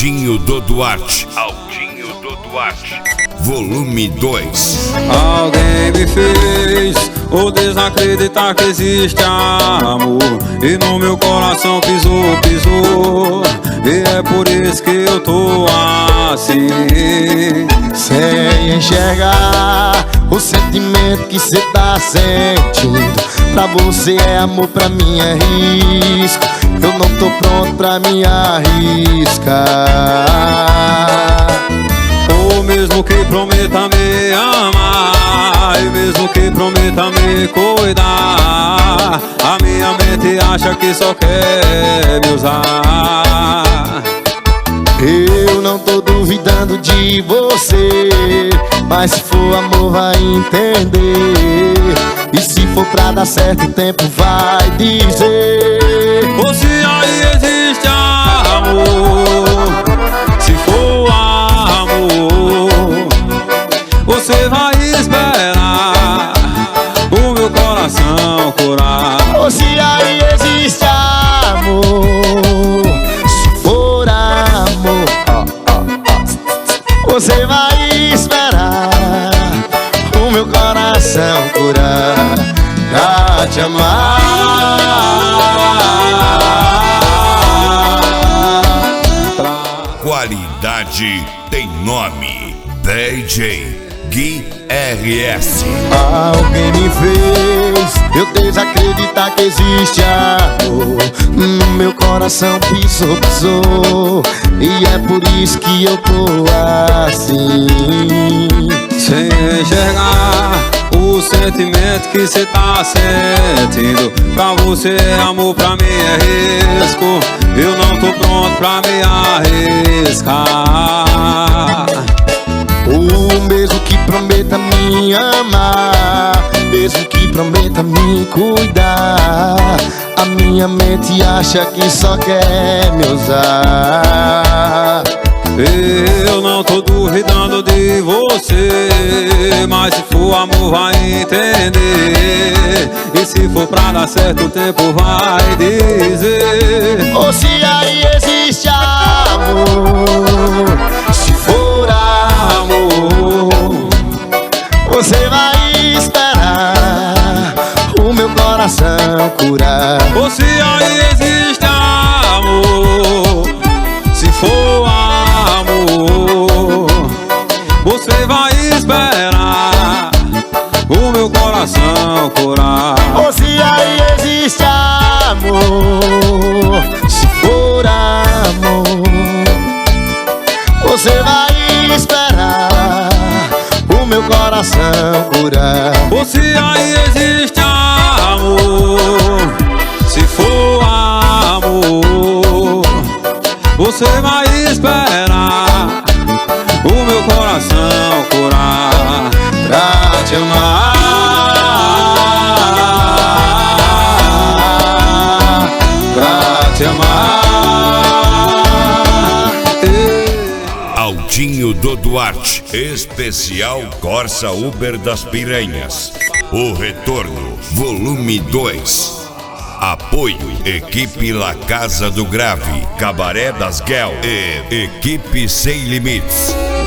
Aldinho do Duarte. Aldinho do Duarte. Volume 2. Alguém me fez o desacreditar que existe amor, e no meu coração pisou. E é por isso que eu tô assim, sem enxergar o sentimento que cê tá sentindo. Pra você é amor, pra mim é risco. Eu não tô pronto pra me arriscar. ou mesmo que prometa me amar, e mesmo que prometa me cuidar, a minha mente acha que só quer me usar. Eu não tô duvidando de você, mas se for amor vai entender. E se for pra dar certo o tempo vai dizer. Ou se aí existe amor, se for amor, você vai esperar o meu coração curar. Ou se aí existe amor, se for amor, você vai esperar o meu coração curar pra te amar. Qualidade tem nome. DJ Gui RS. Alguém me fez eu desacreditar que existe amor. No meu coração pisou. E é por isso que eu tô assim, sem enxergar o sentimento que cê tá sentindo. Pra você é amor, pra mim é risco. Eu não tô pronto pra me arriscar. O mesmo que prometa me amar, mesmo que prometa me cuidar, a minha mente acha que só quer me usar. Eu não tô duvidando de você, mas se for amor vai entender. E se for pra dar certo o tempo vai dizer. Ou se aí existe amor, se for amor, você vai esperar o meu coração curar. Ou se aí existe amor, se for amor, você vai esperar o meu coração curar. Ou se aí existe amor, se for amor, você vai esperar o meu coração curar. Ou se aí existe amor, se for amor, você vai esperar o meu coração curar Pra te amar, pra te amar. Aldinho do Duarte. Especial Corsa Uber das Piranhas. O Retorno. Volume 2. Apoio Equipe La Casa do Grave, Cabaré das Guel e Equipe Sem Limites.